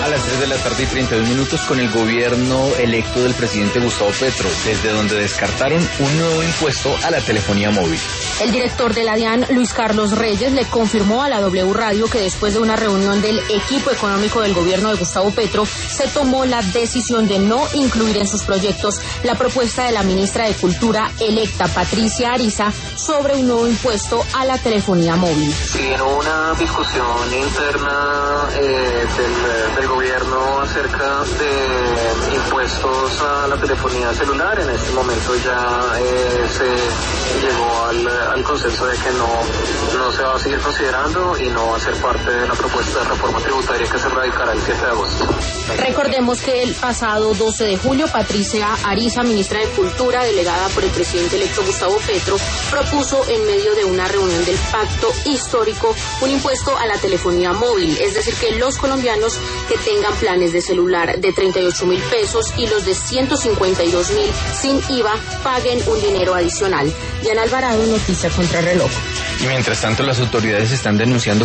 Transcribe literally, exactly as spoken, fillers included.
A las tres de la tarde y treinta y dos minutos con el gobierno electo del presidente Gustavo Petro, desde donde descartaron un nuevo impuesto a la telefonía móvil. El director de la DIAN, Luis Carlos Reyes, le confirmó a la W Radio que después de una reunión del equipo económico del gobierno de Gustavo Petro, se tomó la decisión de no incluir en sus proyectos la propuesta de la ministra de Cultura electa, Patricia Ariza, sobre un nuevo impuesto a la telefonía móvil. Sí, en una discusión interna eh, del, del gobierno acerca de impuestos a la telefonía celular, en este momento ya eh, se llegó al, al consenso de que no, no se va a seguir considerando y no va a ser parte de la propuesta de reforma tributaria que se radicará el siete de agosto. Recordemos que el pasado doce de julio, Patricia Ariza, ministra de Cultura, delegada por el presidente electo Gustavo Petro, propuso en medio de una reunión del Pacto Histórico un impuesto a la telefonía móvil, es decir, que los colombianos que tengan planes de celular de treinta y ocho mil pesos y los de ciento cincuenta y dos mil sin I V A paguen un dinero adicional. Diana Alvarado, Noticias Contrarreloj. Y mientras tanto, las autoridades están denunciando